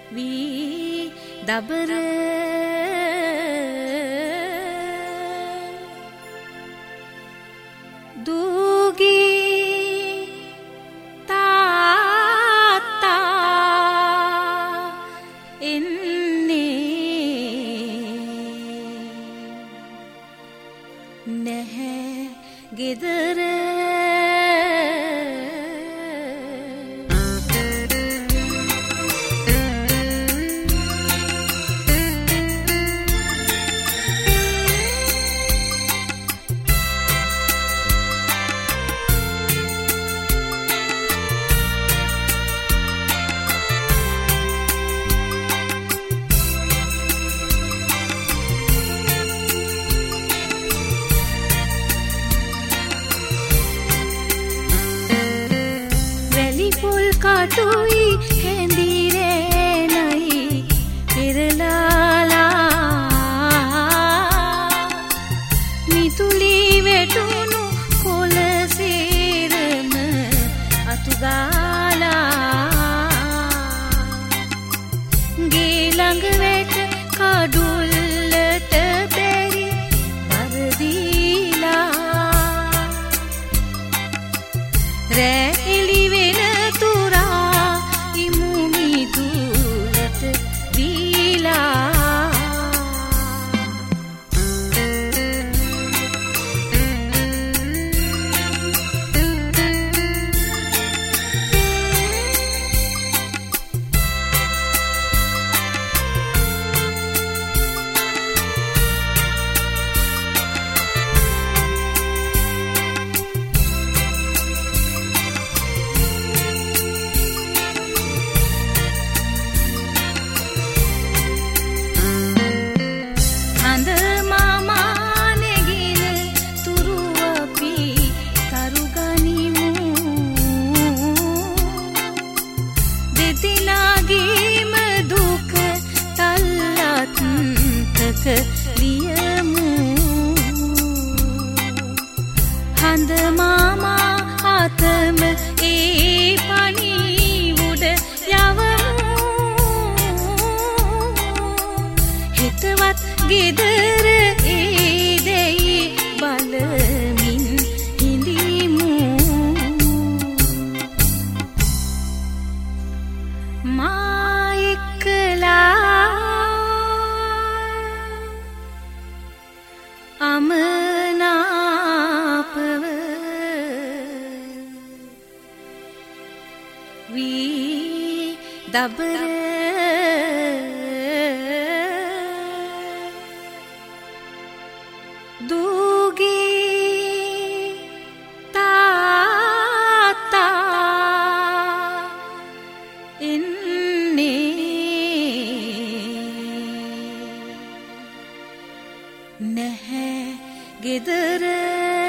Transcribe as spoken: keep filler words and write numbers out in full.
වී දබර දුගී තාත්තා එන්නේ නැහැ ගෙදර කටුයි හැඳිරේනයි පෙරලාලා මිතුලි වැටුණු කොළ සේරම අතුගාලා ගේ ළඟ වැට කඩුල්ලට බැරි පරදීලා රෑ එළි වෙන ලියමු හඳ මාමා අතම ඒ පණිවුඩ යවමු හිතවත් ගෙදර ඒ දෙයි බලමින් හිඳිමු මා එක්කලා අමනාපව වී දබර දුගී තාත්තා එන්නේ නැහැ ගෙදර